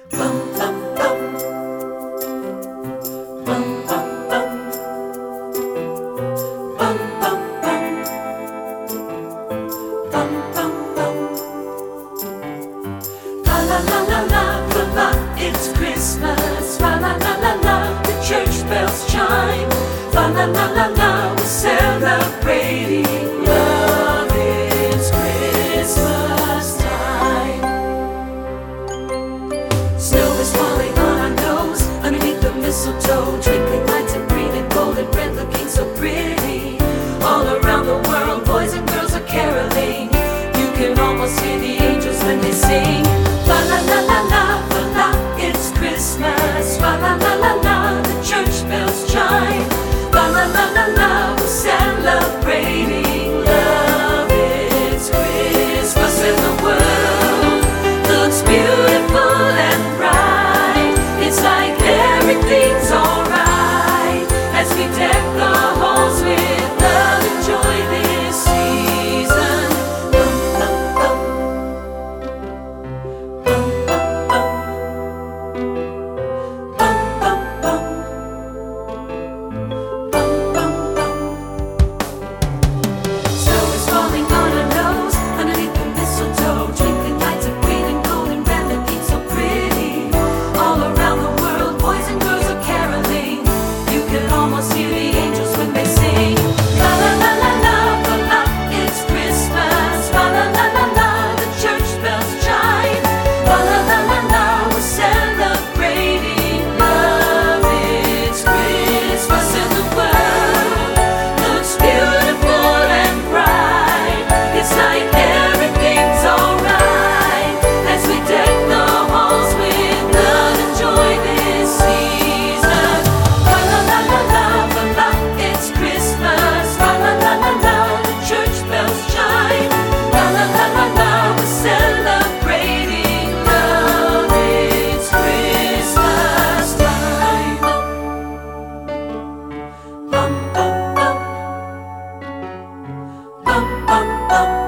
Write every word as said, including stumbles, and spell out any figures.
Bum bum bum, bum bum bum, bum bum bum, bum bum bum. La la la la la la la, it's Christmas. La la la la la, the church bells chime. La la la la la, we're celebrating love. It's Christmas time. Snow is falling on our nose, underneath the mistletoe, twinkling lights and green and gold and red, looking so pretty. All around the world, boys and girls are caroling. You can almost hear the angels when they sing. La la la la la la la, it's Christmas. La la la la la, the church bells chime. La la la la la, we're celebrating love. It's Christmas and the world looks beautiful and bright. It's like everything's alright as we deck the halls with love and joy this season. Bum bum bum, bum bum bum, bum bum bum, bum bum bum. Snow is falling on our nose, underneath the mistletoe, twinkling lights of green and gold and red, looking so pretty. All around the world, boys and girls are caroling. You can almost hear the angels when they sing. La la la la la la la, it's Christmas. La la la la la, the church bells chime. La la la la la, we're celebrating love. It's Christmas and the world looks beautiful and bright. It's like everything's alright as we deck the halls with love and joy this season. La la la la la la la, it's Christmas. La la la la la, the church bells chime. La la la la la, we're celebrating love. It's Christmas time. Bum bum bum, bum bum bum.